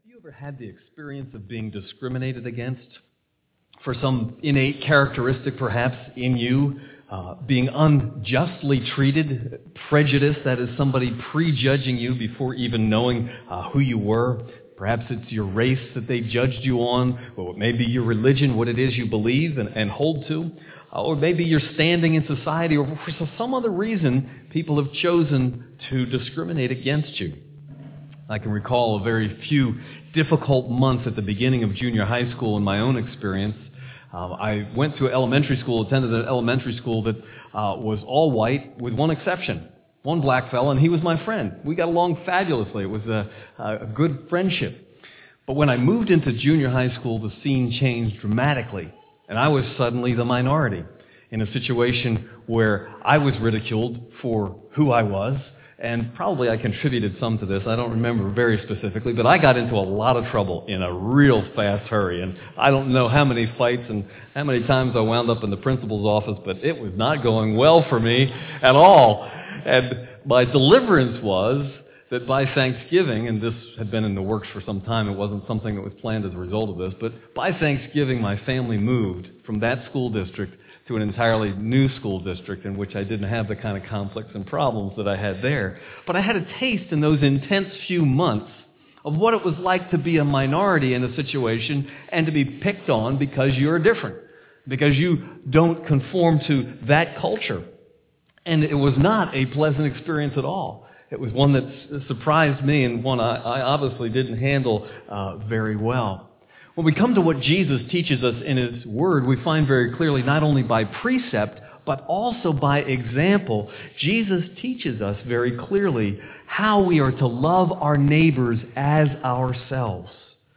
you ever had the experience of being discriminated against for some innate characteristic perhaps in you, being unjustly treated, prejudice, that is somebody prejudging you before even knowing who you were? Perhaps it's your race that they judged you on, or maybe your religion, what it is you believe and hold to, or maybe your standing in society, or for some other reason people have chosen to discriminate against you. I can recall a very few difficult months at the beginning of junior high school in my own experience. I went to elementary school, attended an elementary school that was all white with one exception. One black fella, and he was my friend. We got along fabulously. It was a good friendship. But when I moved into junior high school, the scene changed dramatically, and I was suddenly the minority in a situation where I was ridiculed for who I was. And probably I contributed some to this. I don't remember very specifically, but I got into a lot of trouble in a real fast hurry. And I don't know how many fights and how many times I wound up in the principal's office, but it was not going well for me at all. And my deliverance was that by Thanksgiving, and this had been in the works for some time, it wasn't something that was planned as a result of this, but by Thanksgiving my family moved from that school district to an entirely new school district in which I didn't have the kind of conflicts and problems that I had there. But I had a taste in those intense few months of what it was like to be a minority in a situation and to be picked on because you're different, because you don't conform to that culture. And it was not a pleasant experience at all. It was one that surprised me and one I obviously didn't handle very well. When we come to what Jesus teaches us in His Word, we find very clearly, not only by precept, but also by example, Jesus teaches us very clearly how we are to love our neighbors as ourselves.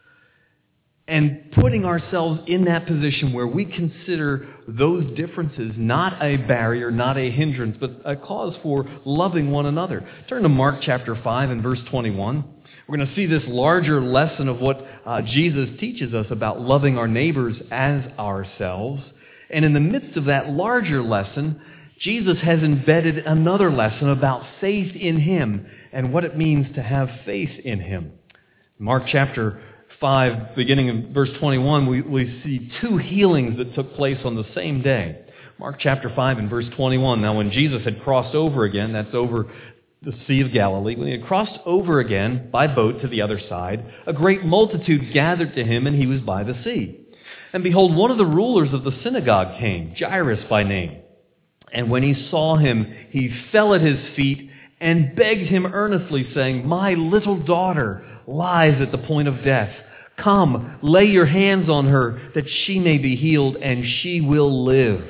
And putting ourselves in that position where we consider those differences not a barrier, not a hindrance, but a cause for loving one another. Turn to Mark chapter 5 and verse 21. We're going to see this larger lesson of what Jesus teaches us about loving our neighbors as ourselves. And in the midst of that larger lesson, Jesus has embedded another lesson about faith in Him and what it means to have faith in Him. Mark chapter 5, beginning in verse 21, we see two healings that took place on the same day. Mark chapter 5 and verse 21. Now when Jesus had crossed over again, that's over the Sea of Galilee, when he had crossed over again by boat to the other side, a great multitude gathered to him, and he was by the sea. And behold, one of the rulers of the synagogue came, Jairus by name. And when he saw him, he fell at his feet and begged him earnestly, saying, "My little daughter lies at the point of death. Come, lay your hands on her, that she may be healed, and she will live."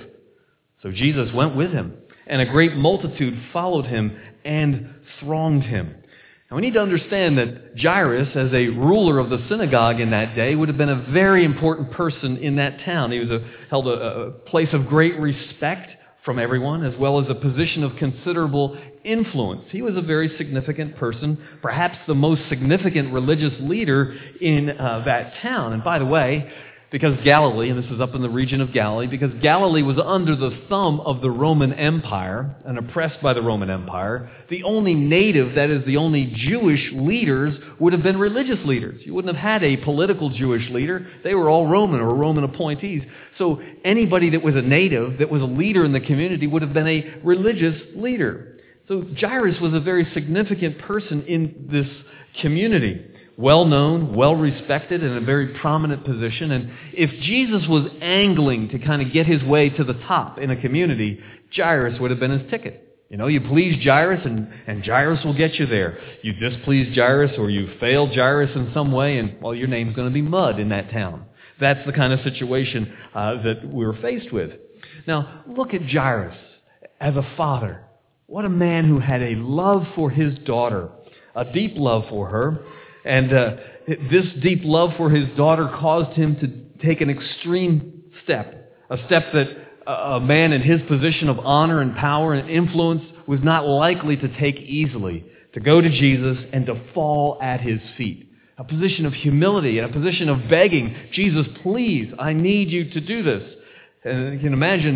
So Jesus went with him, and a great multitude followed him and thronged him. Now we need to understand that Jairus, as a ruler of the synagogue in that day, would have been a very important person in that town. He held a place of great respect from everyone, as well as a position of considerable influence. He was a very significant person, perhaps the most significant religious leader in that town. And by the way, because Galilee, and this is up in the region of Galilee, because Galilee was under the thumb of the Roman Empire and oppressed by the Roman Empire, the only native, that is the only Jewish leaders, would have been religious leaders. You wouldn't have had a political Jewish leader. They were all Roman or Roman appointees. So anybody that was a native, that was a leader in the community, would have been a religious leader. So Jairus was a very significant person in this community. Well-known, well-respected, in a very prominent position. And if Jesus was angling to kind of get his way to the top in a community, Jairus would have been his ticket. You know, you please Jairus and Jairus will get you there. You displease Jairus or you fail Jairus in some way and, well, your name's going to be mud in that town. That's the kind of situation that we're faced with. Now, look at Jairus as a father. What a man who had a love for his daughter, a deep love for her. And this deep love for his daughter caused him to take an extreme step, a step that a man in his position of honor and power and influence was not likely to take easily, to go to Jesus and to fall at his feet. A position of humility and a position of begging, "Jesus, please, I need you to do this." And you can imagine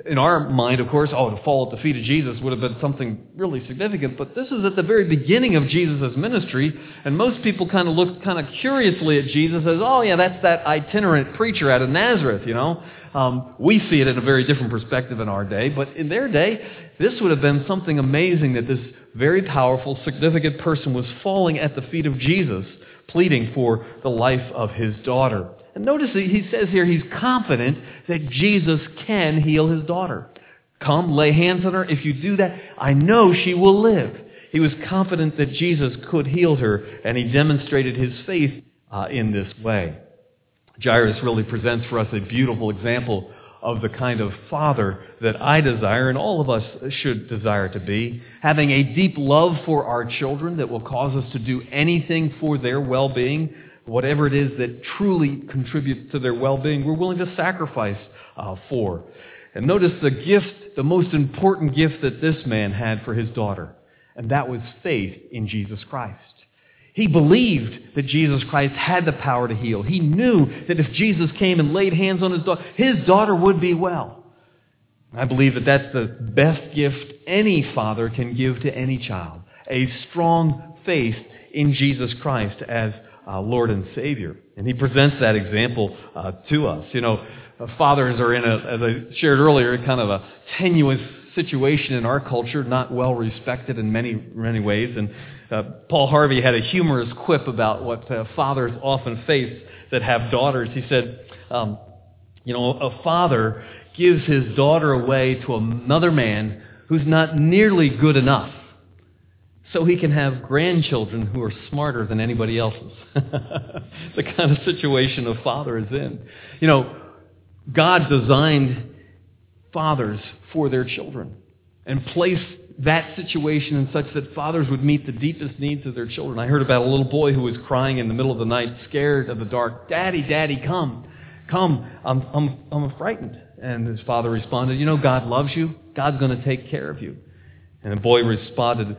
In our mind, of course, to fall at the feet of Jesus would have been something really significant, but this is at the very beginning of Jesus' ministry, and most people kind of look kind of curiously at Jesus as, that's that itinerant preacher out of Nazareth, We see it in a very different perspective in our day, but in their day, this would have been something amazing that this very powerful, significant person was falling at the feet of Jesus, pleading for the life of his daughter. And notice that he says here he's confident that Jesus can heal his daughter. Come, lay hands on her. If you do that, I know she will live. He was confident that Jesus could heal her, and he demonstrated his faith in this way. Jairus really presents for us a beautiful example of the kind of father that I desire and all of us should desire to be, having a deep love for our children that will cause us to do anything for their well-being, whatever it is that truly contributes to their well-being, we're willing to sacrifice for. And notice the gift, the most important gift that this man had for his daughter, and that was faith in Jesus Christ. He believed that Jesus Christ had the power to heal. He knew that if Jesus came and laid hands on his daughter would be well. I believe that that's the best gift any father can give to any child, a strong faith in Jesus Christ as Lord and Savior. And he presents that example to us. Fathers are in as I shared earlier, kind of a tenuous situation in our culture, not well respected in many ways. And Paul Harvey had a humorous quip about what fathers often face that have daughters. He said, a father gives his daughter away to another man who's not nearly good enough, so he can have grandchildren who are smarter than anybody else's. The kind of situation a father is in. God designed fathers for their children and placed that situation in such that fathers would meet the deepest needs of their children. I heard about a little boy who was crying in the middle of the night, scared of the dark. Daddy, come, I'm frightened. And his father responded, God loves you. God's going to take care of you. And the boy responded,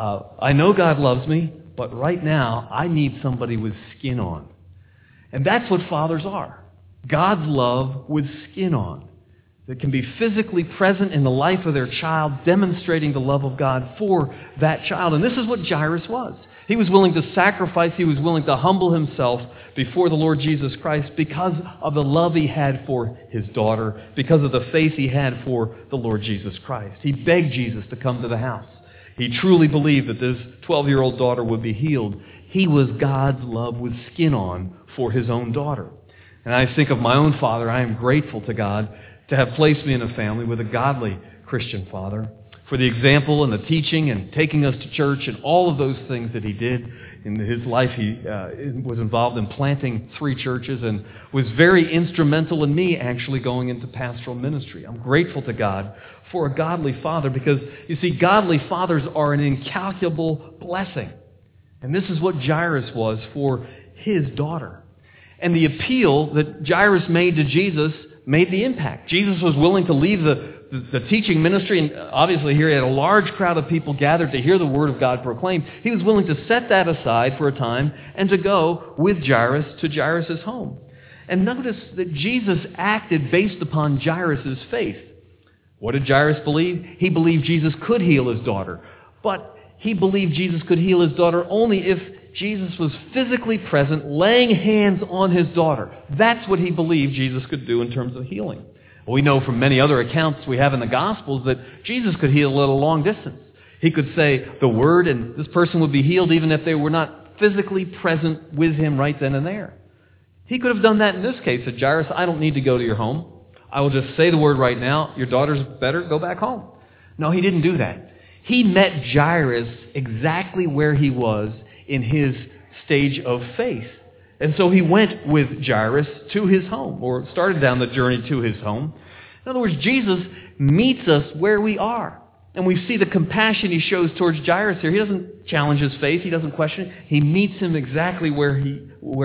I know God loves me, but right now I need somebody with skin on. And that's what fathers are. God's love with skin on. That can be physically present in the life of their child, demonstrating the love of God for that child. And this is what Jairus was. He was willing to sacrifice, he was willing to humble himself before the Lord Jesus Christ because of the love he had for his daughter, because of the faith he had for the Lord Jesus Christ. He begged Jesus to come to the house. He truly believed that this 12-year-old daughter would be healed. He was God's love with skin on for his own daughter. And I think of my own father. I am grateful to God to have placed me in a family with a godly Christian father, for the example and the teaching and taking us to church and all of those things that he did in his life. He was involved in planting 3 churches and was very instrumental in me actually going into pastoral ministry. I'm grateful to God for a godly father because, you see, godly fathers are an incalculable blessing. And this is what Jairus was for his daughter. And the appeal that Jairus made to Jesus made the impact. Jesus was willing to leave the teaching ministry, and obviously here he had a large crowd of people gathered to hear the word of God proclaimed. He was willing to set that aside for a time and to go with Jairus to Jairus' home. And notice that Jesus acted based upon Jairus' faith. What did Jairus believe? He believed Jesus could heal his daughter. But he believed Jesus could heal his daughter only if Jesus was physically present, laying hands on his daughter. That's what he believed Jesus could do in terms of healing. We know from many other accounts we have in the Gospels that Jesus could heal at a long distance. He could say the word and this person would be healed even if they were not physically present with him right then and there. He could have done that in this case. Said, Jairus, I don't need to go to your home. I will just say the word right now. Your daughter's better. Go back home. No, he didn't do that. He met Jairus exactly where he was in his stage of faith. And so he went with Jairus to his home, or started down the journey to his home. In other words, Jesus meets us where we are. And we see the compassion he shows towards Jairus here. He doesn't challenge his faith. He doesn't question it. He meets him exactly where he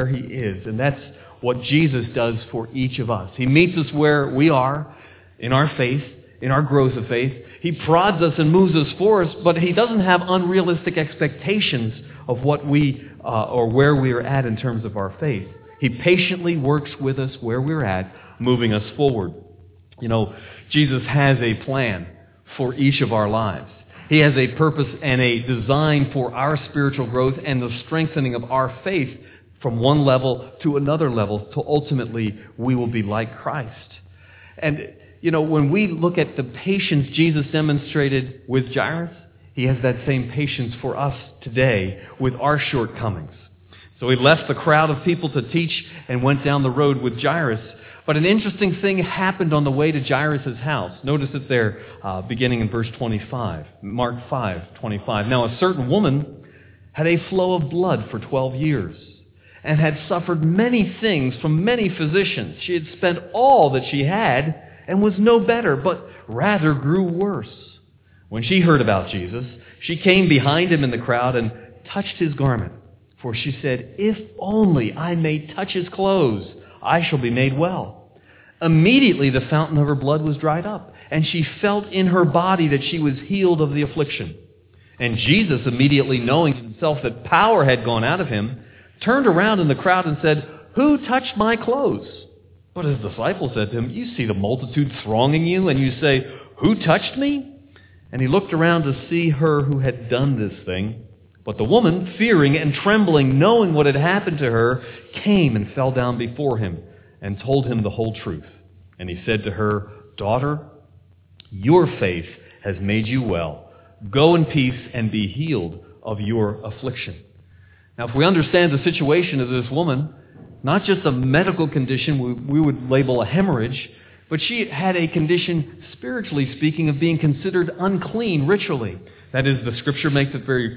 is. And that's what Jesus does for each of us. He meets us where we are in our faith, in our growth of faith. He prods us and moves us forward, but he doesn't have unrealistic expectations of what we or where we are at in terms of our faith. He patiently works with us where we're at, moving us forward. You know, Jesus has a plan for each of our lives. He has a purpose and a design for our spiritual growth and the strengthening of our faith from one level to another level, till ultimately we will be like Christ. And, you know, when we look at the patience Jesus demonstrated with Jairus, He has that same patience for us today with our shortcomings. So He left the crowd of people to teach and went down the road with Jairus. But an interesting thing happened on the way to Jairus' house. Notice it there, beginning in verse 25. Mark 5:25. Now a certain woman had a flow of blood for 12 years and had suffered many things from many physicians. She had spent all that she had and was no better, but rather grew worse. When she heard about Jesus, she came behind Him in the crowd and touched His garment. For she said, "If only I may touch His clothes, I shall be made well." Immediately the fountain of her blood was dried up, and she felt in her body that she was healed of the affliction. And Jesus, immediately knowing Himself that power had gone out of Him, turned around in the crowd and said, "Who touched my clothes?" But His disciples said to Him, "You see the multitude thronging you, and you say, 'Who touched me?'" And He looked around to see her who had done this thing. But the woman, fearing and trembling, knowing what had happened to her, came and fell down before Him and told Him the whole truth. And He said to her, "Daughter, your faith has made you well. Go in peace and be healed of your affliction." Now, if we understand the situation of this woman, not just a medical condition we would label a hemorrhage, but she had a condition, spiritually speaking, of being considered unclean ritually. That is, the Scripture makes it very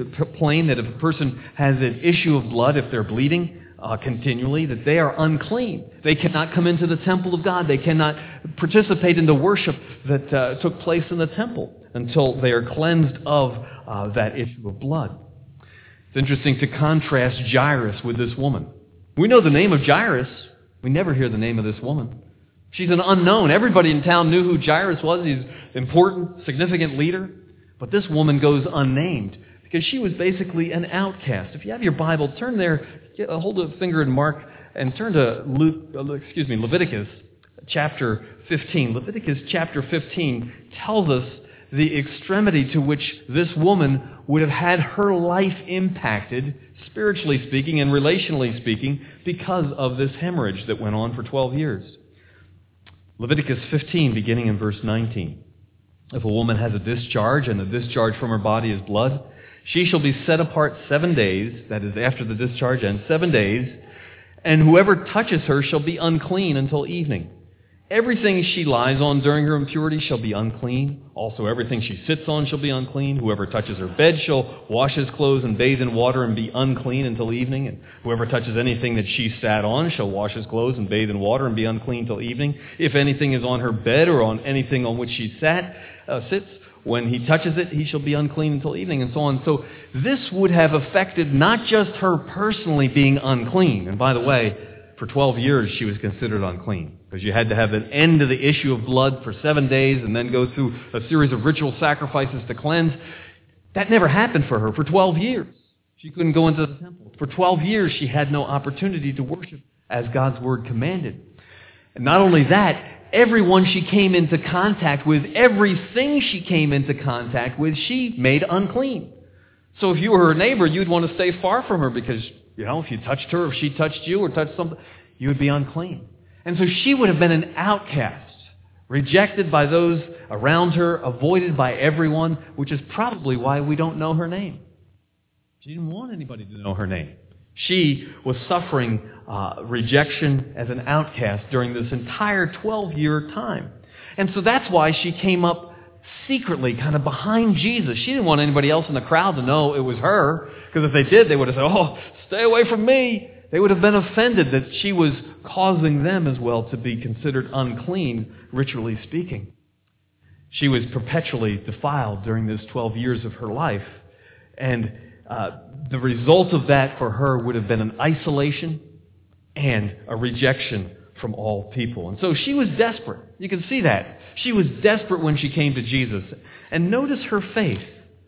plain that if a person has an issue of blood, if they're bleeding continually, that they are unclean. They cannot come into the temple of God. They cannot participate in the worship that took place in the temple until they are cleansed of that issue of blood. It's interesting to contrast Jairus with this woman. We know the name of Jairus. We never hear the name of this woman. She's an unknown. Everybody in town knew who Jairus was. He's an important, significant leader. But this woman goes unnamed because she was basically an outcast. If you have your Bible, turn there, hold a finger in Mark, and turn to Leviticus chapter 15. Leviticus chapter 15 tells us the extremity to which this woman would have had her life impacted, spiritually speaking and relationally speaking, because of this hemorrhage that went on for 12 years. Leviticus 15, beginning in verse 19. If a woman has a discharge, and the discharge from her body is blood, she shall be set apart 7 days, that is, after the discharge ends, 7 days, and whoever touches her shall be unclean until evening. Everything she lies on during her impurity shall be unclean. Also everything she sits on shall be unclean. Whoever touches her bed shall wash his clothes and bathe in water and be unclean until evening. And whoever touches anything that she sat on shall wash his clothes and bathe in water and be unclean till evening. If anything is on her bed or on anything on which she sits, when he touches it, he shall be unclean until evening, and so on. So this would have affected not just her personally being unclean. And by the way, for 12 years she was considered unclean, because you had to have an end to the issue of blood for 7 days and then go through a series of ritual sacrifices to cleanse. That never happened for her for 12 years. She couldn't go into the temple. For 12 years she had no opportunity to worship as God's word commanded. And not only that, everyone she came into contact with, everything she came into contact with, she made unclean. So if you were her neighbor, you'd want to stay far from her because, if you touched her, if she touched you or touched something, you would be unclean. And so she would have been an outcast, rejected by those around her, avoided by everyone, which is probably why we don't know her name. She didn't want anybody to know her name. She was suffering rejection as an outcast during this entire 12-year time. And so that's why she came up secretly, kind of behind Jesus. She didn't want anybody else in the crowd to know it was her, because if they did, they would have said, "Oh, stay away from me." They would have been offended that she was causing them as well to be considered unclean, ritually speaking. She was perpetually defiled during this 12 years of her life. And the result of that for her would have been an isolation and a rejection from all people. And so she was desperate. You can see that. She was desperate when she came to Jesus. And notice her faith.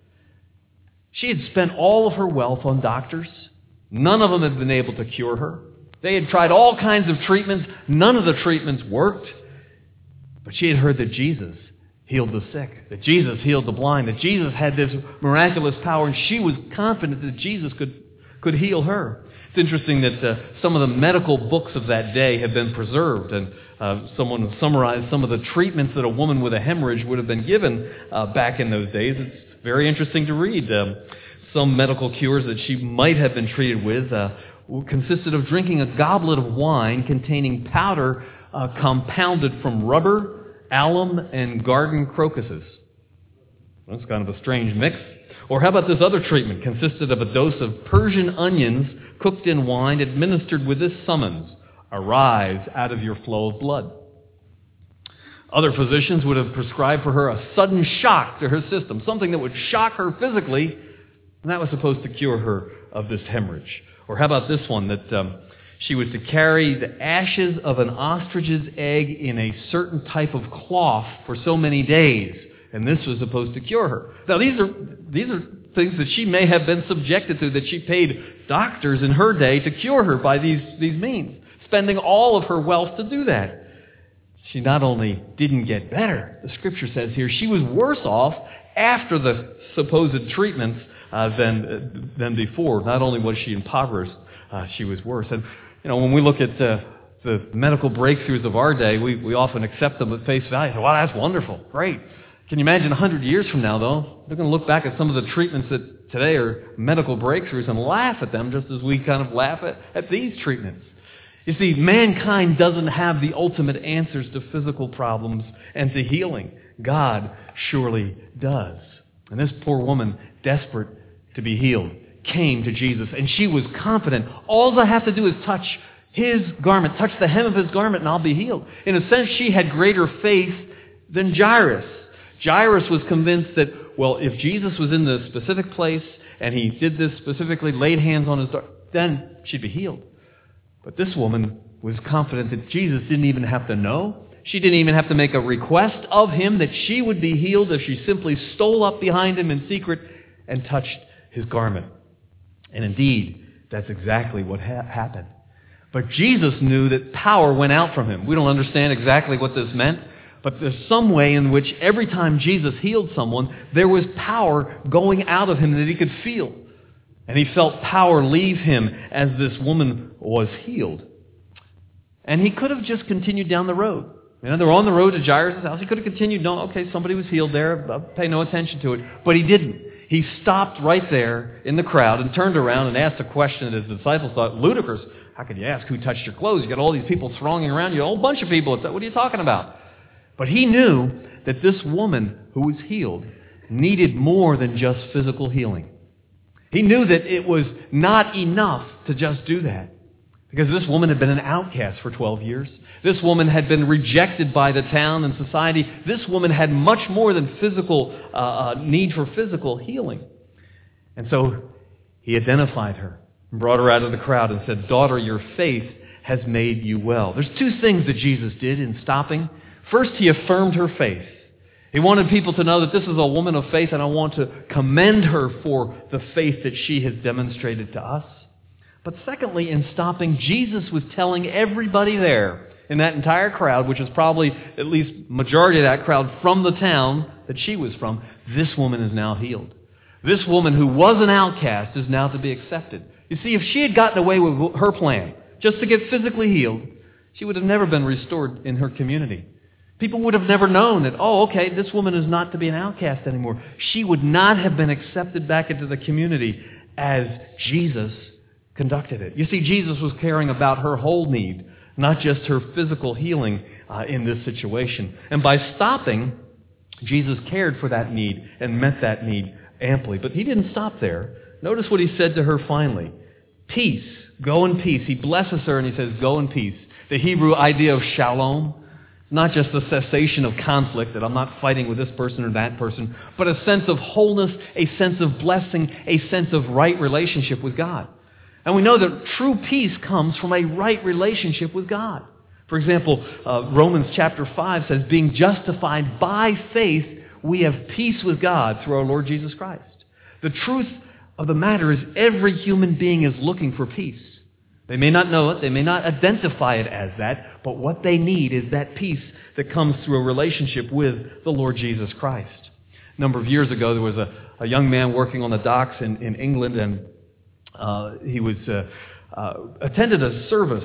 She had spent all of her wealth on doctors. None of them had been able to cure her. They had tried all kinds of treatments. None of the treatments worked. But she had heard that Jesus healed the sick, that Jesus healed the blind, that Jesus had this miraculous power, and she was confident that Jesus could heal her. It's interesting that some of the medical books of that day have been preserved, and someone summarized some of the treatments that a woman with a hemorrhage would have been given back in those days. It's very interesting to read. Some medical cures that she might have been treated with consisted of drinking a goblet of wine containing powder compounded from rubber, alum, and garden crocuses. That's kind of a strange mix. Or how about this other treatment? Consisted of a dose of Persian onions cooked in wine, administered with this summons: arise out of your flow of blood. Other physicians would have prescribed for her a sudden shock to her system, something that would shock her physically, and that was supposed to cure her of this hemorrhage. Or how about this one, that she was to carry the ashes of an ostrich's egg in a certain type of cloth for so many days, and this was supposed to cure her. Now, these are things that she may have been subjected to, that she paid doctors in her day to cure her by these means, spending all of her wealth to do that. She not only didn't get better, the Scripture says here, she was worse off after the supposed treatments than before. Not only was she impoverished, she was worse. And when we look at the medical breakthroughs of our day, we often accept them at face value. Wow, that's wonderful, great. Can you imagine 100 years from now, though? They're going to look back at some of the treatments that today are medical breakthroughs and laugh at them, just as we kind of laugh at these treatments. You see, mankind doesn't have the ultimate answers to physical problems and to healing. God surely does. And this poor woman, desperate to be healed, came to Jesus, and she was confident, all I have to do is touch his garment, touch the hem of his garment, and I'll be healed. In a sense, she had greater faith than Jairus. Jairus was convinced that, well, if Jesus was in the specific place and he did this specifically, laid hands on his daughter, then she'd be healed. But this woman was confident that Jesus didn't even have to know. She didn't even have to make a request of him, that she would be healed if she simply stole up behind him in secret and touched his garment. And indeed, that's exactly what happened. But Jesus knew that power went out from him. We don't understand exactly what this meant, but there's some way in which every time Jesus healed someone, there was power going out of him that he could feel. And he felt power leave him as this woman was healed. And he could have just continued down the road. They were on the road to Jairus' house. He could have continued, no, okay, somebody was healed there, I'll pay no attention to it. But he didn't. He stopped right there in the crowd and turned around and asked a question that his disciples thought ludicrous. How could you ask who touched your clothes? You got all these people thronging around you, a whole bunch of people. What are you talking about? But he knew that this woman who was healed needed more than just physical healing. He knew that it was not enough to just do that, because this woman had been an outcast for 12 years. This woman had been rejected by the town and society. This woman had much more than physical need for physical healing. And so he identified her and brought her out of the crowd and said, "Daughter, your faith has made you well." There's two things that Jesus did in stopping. First, he affirmed her faith. He wanted people to know that this is a woman of faith, and I want to commend her for the faith that she has demonstrated to us. But secondly, in stopping, Jesus was telling everybody there in that entire crowd, which is probably at least majority of that crowd from the town that she was from, this woman is now healed. This woman who was an outcast is now to be accepted. You see, if she had gotten away with her plan, just to get physically healed, she would have never been restored in her community. People would have never known that, oh, okay, this woman is not to be an outcast anymore. She would not have been accepted back into the community as Jesus conducted it. You see, Jesus was caring about her whole need, not just her physical healing in this situation. And by stopping, Jesus cared for that need and met that need amply. But he didn't stop there. Notice what he said to her finally. Peace, go in peace. He blesses her and he says, go in peace. The Hebrew idea of shalom, not just the cessation of conflict, that I'm not fighting with this person or that person, but a sense of wholeness, a sense of blessing, a sense of right relationship with God. And we know that true peace comes from a right relationship with God. For example, Romans chapter 5 says, being justified by faith, we have peace with God through our Lord Jesus Christ. The truth of the matter is every human being is looking for peace. They may not know it, they may not identify it as that, but what they need is that peace that comes through a relationship with the Lord Jesus Christ. A number of years ago, there was a young man working on the docks in England, and he was attended a service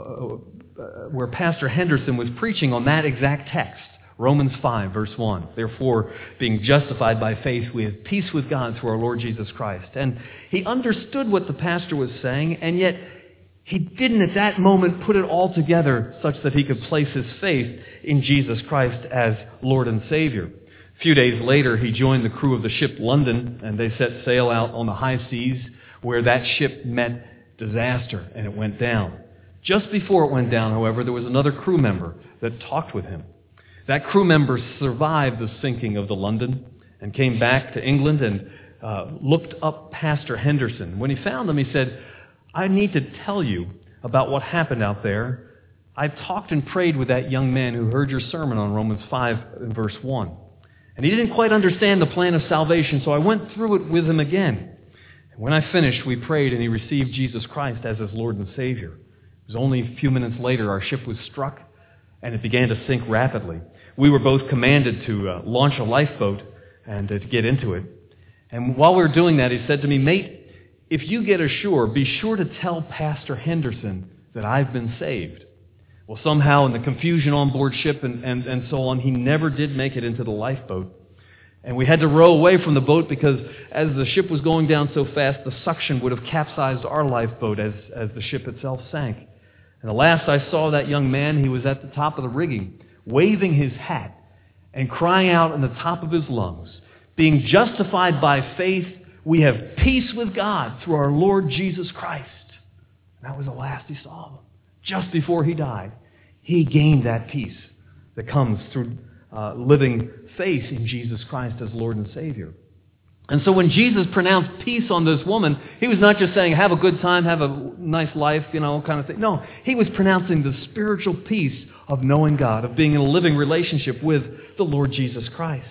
where Pastor Henderson was preaching on that exact text, Romans 5, verse 1. Therefore, being justified by faith, we have peace with God through our Lord Jesus Christ. And he understood what the pastor was saying, and yet he didn't at that moment put it all together such that he could place his faith in Jesus Christ as Lord and Savior. A few days later, he joined the crew of the ship London, and they set sail out on the high seas where that ship met disaster, and it went down. Just before it went down, however, there was another crew member that talked with him. That crew member survived the sinking of the London and came back to England and looked up Pastor Henderson. When he found him, he said, I need to tell you about what happened out there. I talked and prayed with that young man who heard your sermon on Romans 5 and verse 1. And he didn't quite understand the plan of salvation, so I went through it with him again. And when I finished, we prayed and he received Jesus Christ as his Lord and Savior. It was only a few minutes later our ship was struck and it began to sink rapidly. We were both commanded to launch a lifeboat and to get into it. And while we were doing that, he said to me, mate, if you get ashore, be sure to tell Pastor Henderson that I've been saved. Well, somehow in the confusion on board ship and so on, he never did make it into the lifeboat. And we had to row away from the boat because as the ship was going down so fast, the suction would have capsized our lifeboat as the ship itself sank. And the last I saw that young man, he was at the top of the rigging, waving his hat and crying out in the top of his lungs, being justified by faith, we have peace with God through our Lord Jesus Christ. And that was the last he saw of him. Just before he died, he gained that peace that comes through living faith in Jesus Christ as Lord and Savior. And so when Jesus pronounced peace on this woman, he was not just saying, have a good time, have a nice life, kind of thing. No, he was pronouncing the spiritual peace of knowing God, of being in a living relationship with the Lord Jesus Christ.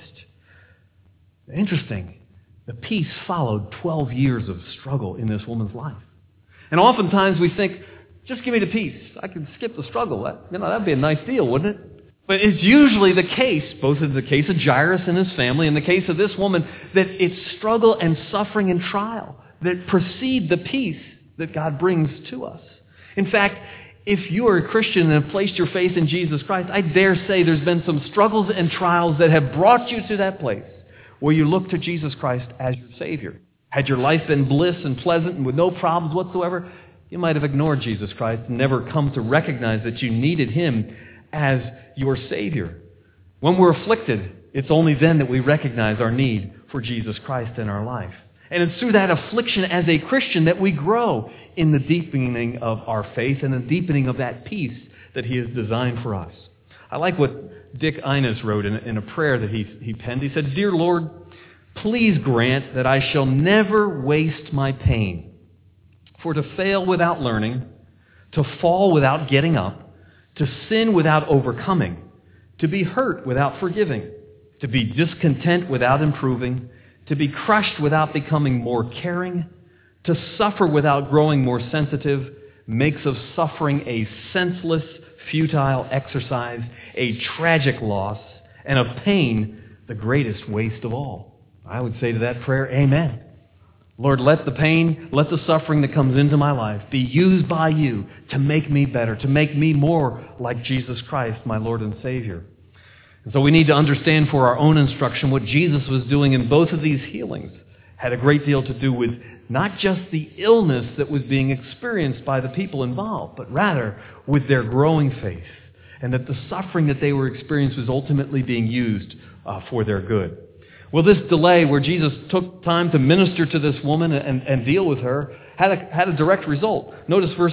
Interesting. The peace followed 12 years of struggle in this woman's life. And oftentimes we think, just give me the peace. I can skip the struggle. That'd be a nice deal, wouldn't it? But it's usually the case, both in the case of Jairus and his family, and the case of this woman, that it's struggle and suffering and trial that precede the peace that God brings to us. In fact, if you are a Christian and have placed your faith in Jesus Christ, I dare say there's been some struggles and trials that have brought you to that place where you look to Jesus Christ as your Savior. Had your life been bliss and pleasant and with no problems whatsoever, you might have ignored Jesus Christ and never come to recognize that you needed Him as your Savior. When we're afflicted, it's only then that we recognize our need for Jesus Christ in our life. And it's through that affliction as a Christian that we grow in the deepening of our faith and the deepening of that peace that He has designed for us. I like what Dick Innes wrote in a prayer that he penned. He said, Dear Lord, please grant that I shall never waste my pain. For to fail without learning, to fall without getting up, to sin without overcoming, to be hurt without forgiving, to be discontent without improving, to be crushed without becoming more caring, to suffer without growing more sensitive, makes of suffering a senseless, futile exercise, a tragic loss, and of pain the greatest waste of all. I would say to that prayer, Amen. Lord, let the pain, let the suffering that comes into my life be used by You to make me better, to make me more like Jesus Christ, my Lord and Savior. And so we need to understand for our own instruction what Jesus was doing in both of these healings had a great deal to do with not just the illness that was being experienced by the people involved, but rather with their growing faith, and that the suffering that they were experiencing was ultimately being used for their good. Well, this delay where Jesus took time to minister to this woman and deal with her had a direct result. Notice verse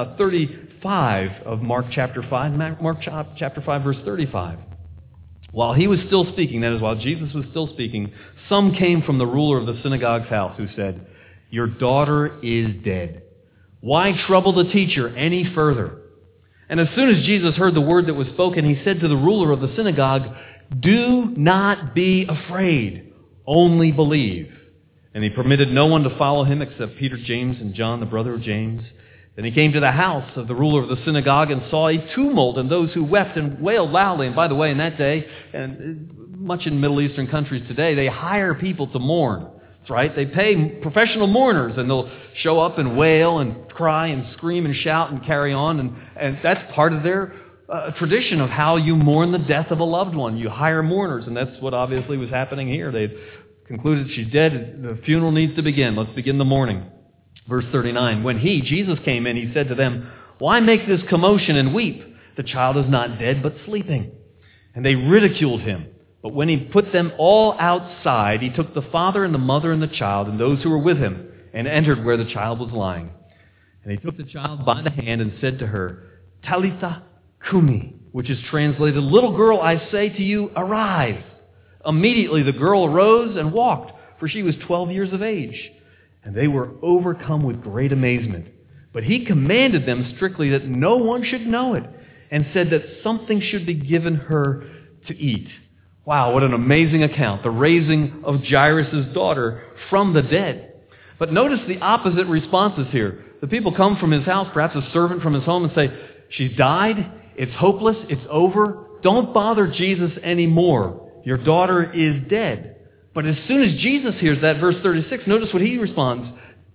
35 of Mark chapter 5. Mark chapter 5, verse 35. While he was still speaking, that is, while Jesus was still speaking, some came from the ruler of the synagogue's house who said, Your daughter is dead. Why trouble the teacher any further? And as soon as Jesus heard the word that was spoken, he said to the ruler of the synagogue, Do not be afraid, only believe. And he permitted no one to follow him except Peter, James, and John, the brother of James. Then he came to the house of the ruler of the synagogue and saw a tumult and those who wept and wailed loudly. And by the way, in that day, and much in Middle Eastern countries today, they hire people to mourn. That's right. They pay professional mourners, and they'll show up and wail and cry and scream and shout and carry on. And that's part of their tradition of how you mourn the death of a loved one. You hire mourners, and that's what obviously was happening here. They concluded she's dead. The funeral needs to begin. Let's begin the mourning. Verse 39, when Jesus came in, he said to them, why make this commotion and weep? The child is not dead, but sleeping. And they ridiculed him. But when he put them all outside, he took the father and the mother and the child and those who were with him and entered where the child was lying. And he took the child by the hand and said to her, Talitha Kumi, which is translated, little girl, I say to you, arise. Immediately the girl arose and walked, for she was 12 years of age. And they were overcome with great amazement. But he commanded them strictly that no one should know it, and said that something should be given her to eat. Wow, what an amazing account. The raising of Jairus' daughter from the dead. But notice the opposite responses here. The people come from his house, perhaps a servant from his home, and say, she's died, it's hopeless, it's over, don't bother Jesus anymore. Your daughter is dead. But as soon as Jesus hears that, verse 36, notice what he responds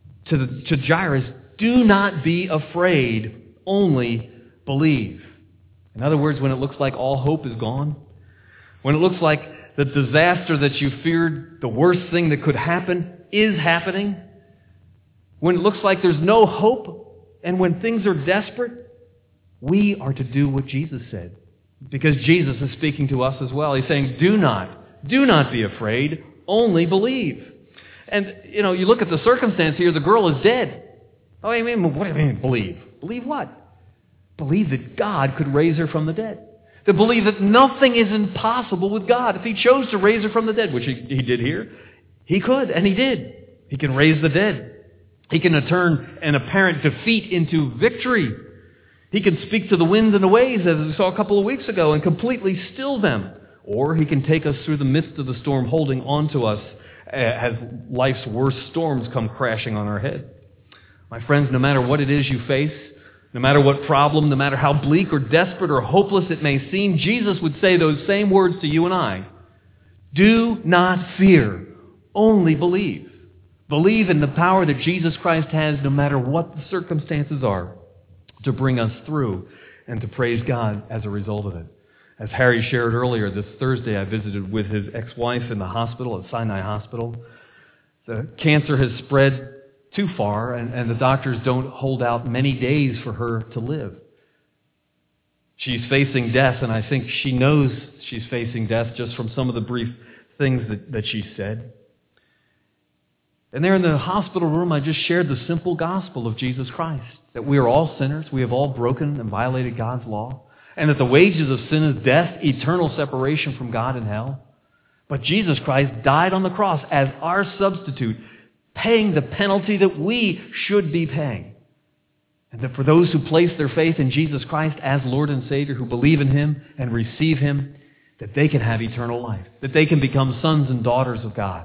to Jairus. Do not be afraid, only believe. In other words, when it looks like all hope is gone, when it looks like the disaster that you feared, the worst thing that could happen, is happening, when it looks like there's no hope, and when things are desperate, we are to do what Jesus said. Because Jesus is speaking to us as well. He's saying, do not be afraid, only believe. And, you look at the circumstance here, the girl is dead. Oh, I mean, what do you mean, believe? Believe what? Believe that God could raise her from the dead. To believe that nothing is impossible with God. If he chose to raise her from the dead, which he did here, he could, and he did. He can raise the dead. He can turn an apparent defeat into victory. He can speak to the winds and the waves, as we saw a couple of weeks ago, and completely still them. Or he can take us through the midst of the storm, holding on to us as life's worst storms come crashing on our head. My friends, no matter what it is you face, no matter what problem, no matter how bleak or desperate or hopeless it may seem, Jesus would say those same words to you and I. Do not fear, only believe. Believe in the power that Jesus Christ has, no matter what the circumstances are, to bring us through and to praise God as a result of it. As Harry shared earlier, this Thursday I visited with his ex-wife in the hospital, at Sinai Hospital. The cancer has spread too far, and the doctors don't hold out many days for her to live. She's facing death, and I think she knows she's facing death just from some of the brief things that she said. And there in the hospital room, I just shared the simple gospel of Jesus Christ, that we are all sinners, we have all broken and violated God's law, and that the wages of sin is death, eternal separation from God in hell. But Jesus Christ died on the cross as our substitute, paying the penalty that we should be paying. And that for those who place their faith in Jesus Christ as Lord and Savior, who believe in Him and receive Him, that they can have eternal life, that they can become sons and daughters of God.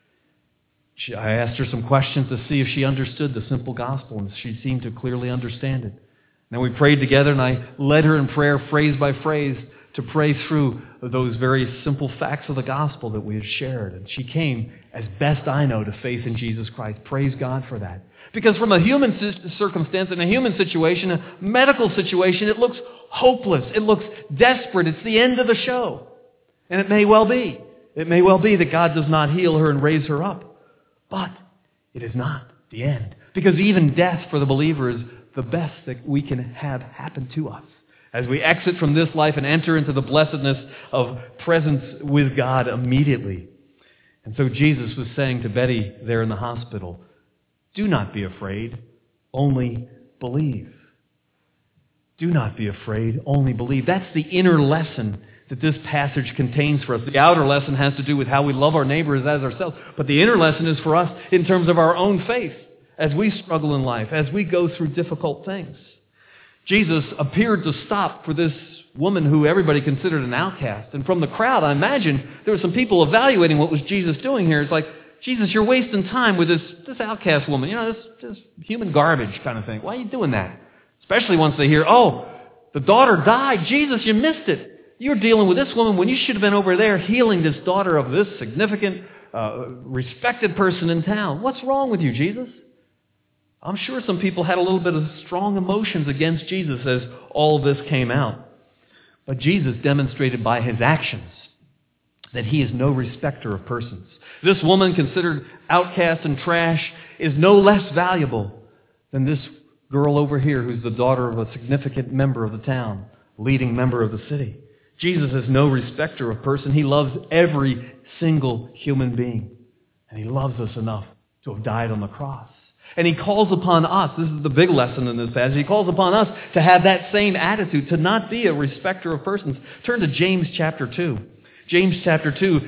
I asked her some questions to see if she understood the simple gospel, and she seemed to clearly understand it. Then we prayed together, and I led her in prayer, phrase by phrase, to pray through those very simple facts of the gospel that we had shared. And she came, as best I know, to faith in Jesus Christ. Praise God for that. Because from a human circumstance, in a human situation, a medical situation, it looks hopeless. It looks desperate. It's the end of the show. And it may well be. It may well be that God does not heal her and raise her up. But it is not the end. Because even death for the believer is the best that we can have happen to us as we exit from this life and enter into the blessedness of presence with God immediately. And so Jesus was saying to Betty there in the hospital, do not be afraid, only believe. Do not be afraid, only believe. That's the inner lesson that this passage contains for us. The outer lesson has to do with how we love our neighbors as ourselves. But the inner lesson is for us in terms of our own faith as we struggle in life, as we go through difficult things. Jesus appeared to stop for this woman who everybody considered an outcast. And from the crowd, I imagine, there were some people evaluating what was Jesus doing here. It's like, Jesus, you're wasting time with this outcast woman, this human garbage kind of thing. Why are you doing that? Especially once they hear, oh, the daughter died. Jesus, you missed it. You're dealing with this woman when you should have been over there healing this daughter of this significant, respected person in town. What's wrong with you, Jesus? I'm sure some people had a little bit of strong emotions against Jesus as all of this came out. But Jesus demonstrated by his actions that he is no respecter of persons. This woman, considered outcast and trash, is no less valuable than this girl over here who's the daughter of a significant member of the town, leading member of the city. Jesus is no respecter of person. He loves every single human being. And he loves us enough to have died on the cross. And he calls upon us, this is the big lesson in this passage, he calls upon us to have that same attitude, to not be a respecter of persons. Turn to James chapter 2. James chapter 2,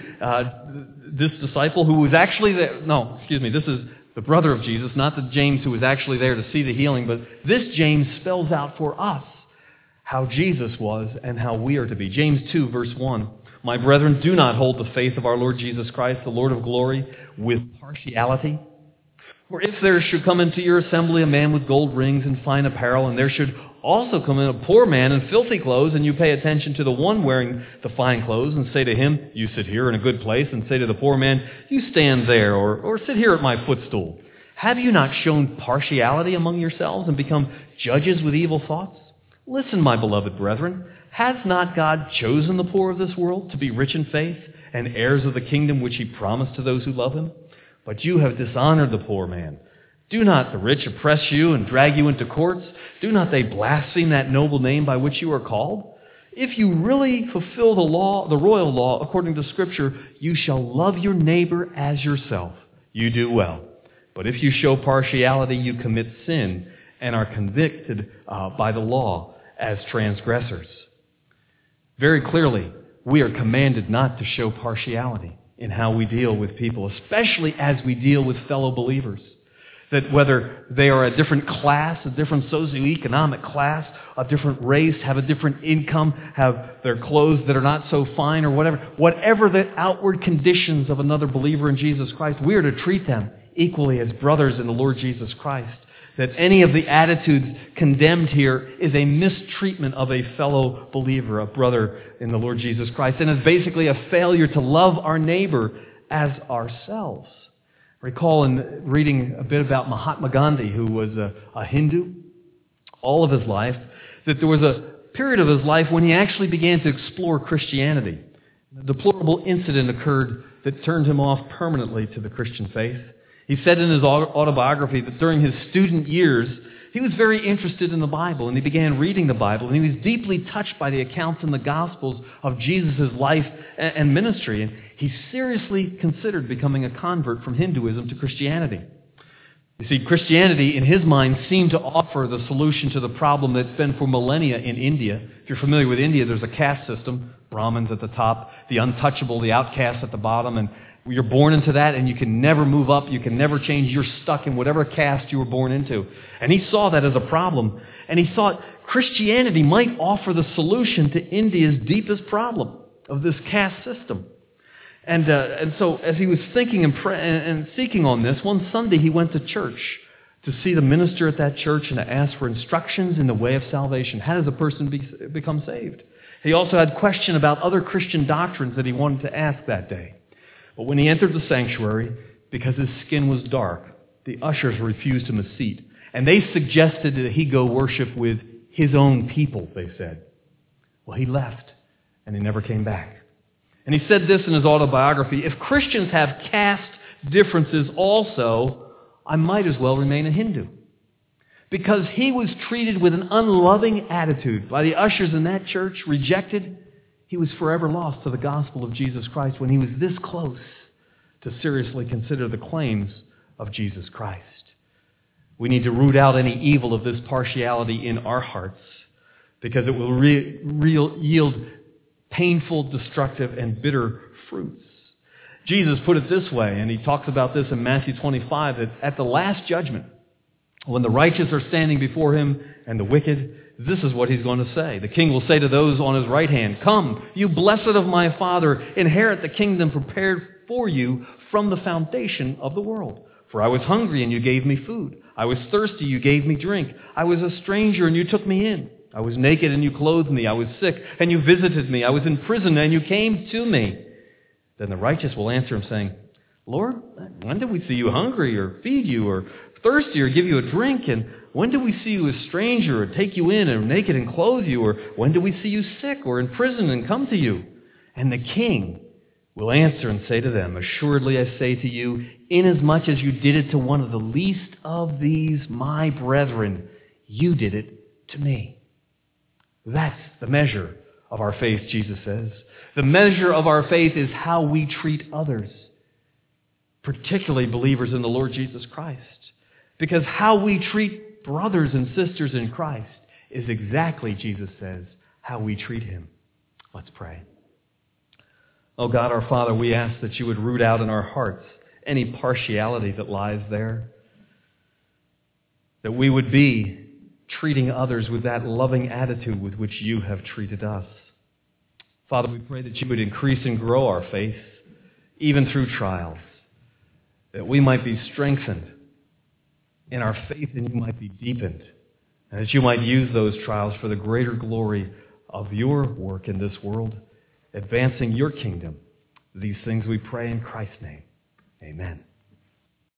this disciple who was actually there, this is the brother of Jesus, not the James who was actually there to see the healing, but this James spells out for us how Jesus was and how we are to be. James 2, verse 1. My brethren, do not hold the faith of our Lord Jesus Christ, the Lord of glory, with partiality. For if there should come into your assembly a man with gold rings and fine apparel, and there should also come in a poor man in filthy clothes, and you pay attention to the one wearing the fine clothes, and say to him, you sit here in a good place, and say to the poor man, you stand there, or sit here at my footstool. Have you not shown partiality among yourselves and become judges with evil thoughts? Listen, my beloved brethren, has not God chosen the poor of this world to be rich in faith and heirs of the kingdom which he promised to those who love him? But you have dishonored the poor man. Do not the rich oppress you and drag you into courts? Do not they blaspheme that noble name by which you are called? If you really fulfill the law, the royal law, according to Scripture, you shall love your neighbor as yourself. You do well. But if you show partiality, you commit sin and are convicted by the law as transgressors. Very clearly, we are commanded not to show partiality in how we deal with people, especially as we deal with fellow believers. That whether they are a different class, a different socioeconomic class, a different race, have a different income, have their clothes that are not so fine or whatever the outward conditions of another believer in Jesus Christ, we are to treat them equally as brothers in the Lord Jesus Christ. That any of the attitudes condemned here is a mistreatment of a fellow believer, a brother in the Lord Jesus Christ, and is basically a failure to love our neighbor as ourselves. Recall in reading a bit about Mahatma Gandhi, who was a Hindu all of his life, that there was a period of his life when he actually began to explore Christianity. A deplorable incident occurred that turned him off permanently to the Christian faith. He said in his autobiography that during his student years, he was very interested in the Bible, and he began reading the Bible, and he was deeply touched by the accounts in the Gospels of Jesus' life and ministry, and he seriously considered becoming a convert from Hinduism to Christianity. You see, Christianity, in his mind, seemed to offer the solution to the problem that's been for millennia in India. If you're familiar with India, there's a caste system, Brahmins at the top, the untouchable, the outcasts at the bottom, and you're born into that, and you can never move up. You can never change. You're stuck in whatever caste you were born into. And he saw that as a problem. And he thought Christianity might offer the solution to India's deepest problem of this caste system. And so as he was thinking and seeking on this, one Sunday he went to church to see the minister at that church and to ask for instructions in the way of salvation. How does a person become saved? He also had a question about other Christian doctrines that he wanted to ask that day. But when he entered the sanctuary, because his skin was dark, the ushers refused him a seat. And they suggested that he go worship with his own people, they said. Well, he left, and he never came back. And he said this in his autobiography, if Christians have caste differences also, I might as well remain a Hindu. Because he was treated with an unloving attitude by the ushers in that church, rejected. He was forever lost to the gospel of Jesus Christ when he was this close to seriously consider the claims of Jesus Christ. We need to root out any evil of this partiality in our hearts because it will yield painful, destructive, and bitter fruits. Jesus put it this way, and he talks about this in Matthew 25, that at the last judgment, when the righteous are standing before him and the wicked, this is what he's going to say. The king will say to those on his right hand, come, you blessed of my Father, inherit the kingdom prepared for you from the foundation of the world. For I was hungry, and you gave me food. I was thirsty, you gave me drink. I was a stranger, and you took me in. I was naked, and you clothed me. I was sick, and you visited me. I was in prison, and you came to me. Then the righteous will answer him, saying, Lord, when did we see you hungry, or feed you, or thirsty, or give you a drink? And when did we see you a stranger, or take you in, or naked and clothe you? Or when did we see you sick, or in prison and come to you? And the king will answer and say to them, Assuredly I say to you, inasmuch as you did it to one of the least of these my brethren, you did it to me. That's the measure of our faith, Jesus says. The measure of our faith is how we treat others, particularly believers in the Lord Jesus Christ. Because how we treat brothers and sisters in Christ is exactly, Jesus says, how we treat him. Let's pray. Oh God, our Father, we ask that you would root out in our hearts any partiality that lies there. That we would be treating others with that loving attitude with which you have treated us. Father, we pray that you would increase and grow our faith, even through trials, that we might be strengthened in our faith and you might be deepened, and that you might use those trials for the greater glory of your work in this world, advancing your kingdom. These things we pray in Christ's name. Amen.